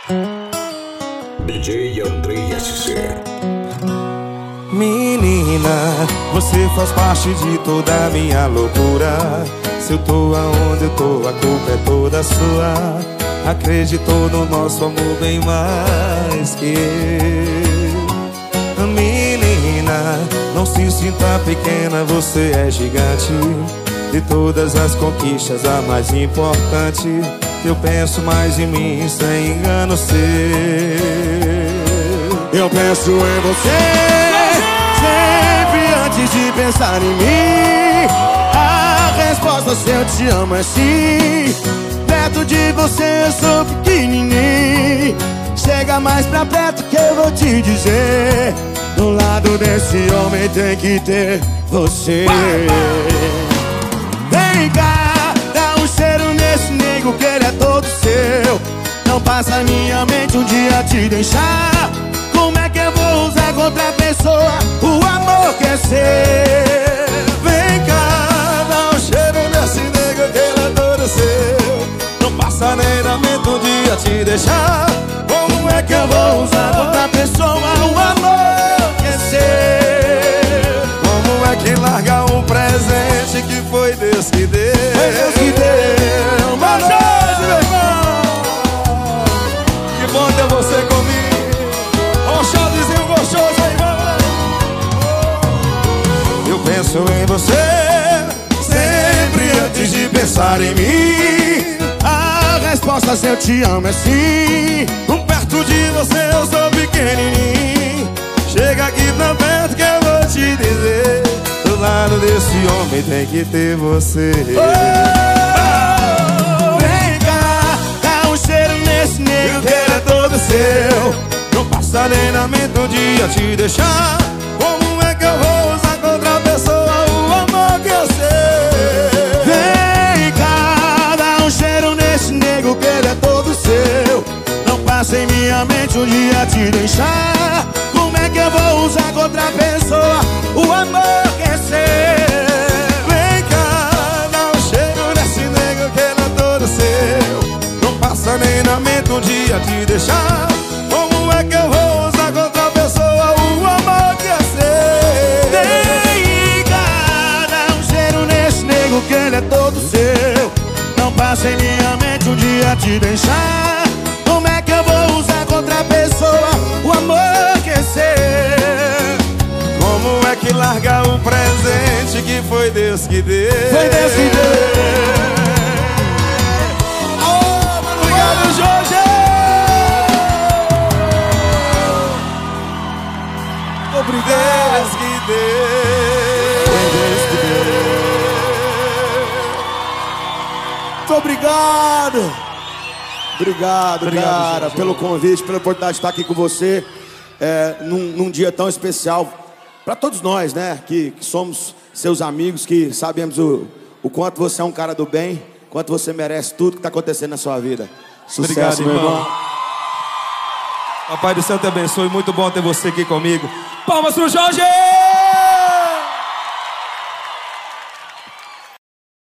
DJ Andrei SC. Menina, você faz parte de toda a minha loucura. Se eu tô aonde eu tô, a culpa é toda sua. Acreditou no nosso amor bem mais que eu. Menina, não se sinta pequena, você é gigante. De todas as conquistas, a mais importante. Eu penso mais em mim, sem engano seu. Eu penso em você sempre antes de pensar em mim. A resposta se eu te amo é sim. Perto de você eu sou pequenininho. Chega mais pra perto que eu vou te dizer. Do lado desse homem tem que ter você. Vem cá, dá um cheiro nesse nego que ele é todo seu. Não passa na minha mente um dia te deixar. Como é que eu vou usar contra a pessoa o amor que é seu? Vem cá, dá um cheiro nesse nego que ele é todo seu. Não passa nem na mente um dia te deixar. Como é que eu vou usar contra a pessoa o amor que é seu? Como é que larga um presente que foi Deus que deu? Foi Deus que deu. Boa noite, meu irmão. Que bom ter você comigo. Um showzinho gostoso aí, vamos. Eu penso em você sempre antes de pensar em mim. A resposta se eu te amo é sim. Perto de você eu sou pequenininho. Chega aqui pra perto que eu vou te dizer. Do lado desse homem tem que ter você. Vem cá, dá um cheiro nesse nego que ele é todo seu. Não passa nem na mente um dia te deixar. Como é que eu vou usar contra a pessoa o amor que eu sei? Vem cá, dá um cheiro nesse nego que ele é todo seu. Não passa em minha mente um dia te deixar. Como é que eu vou usar contra a pessoa o amor que é seu? Vem cá, dá um cheiro nesse nego que ele é todo seu. Não passa nem na mente um dia te deixar. Como é que eu vou usar contra a pessoa o amor que é seu? Vem cá, dá um cheiro nesse nego que ele é todo seu. Não passa em minha mente um dia te deixar. Como é que eu vou usar contra a pessoa o amor que é seu? Como é que larga um presente que foi Deus que deu? Foi Deus que deu. Obrigado, Jorge. Obrigado. Deus que deu. Foi Deus que deu. Muito obrigado. Obrigado, cara, pelo convite, pela oportunidade de estar aqui com você num dia tão especial para todos nós, né? Que somos seus amigos, que sabemos o quanto você é um cara do bem, quanto você merece tudo que está acontecendo na sua vida. Sucesso, obrigado, meu irmão. Papai do céu te abençoe, muito bom ter você aqui comigo. Palmas pro Jorge!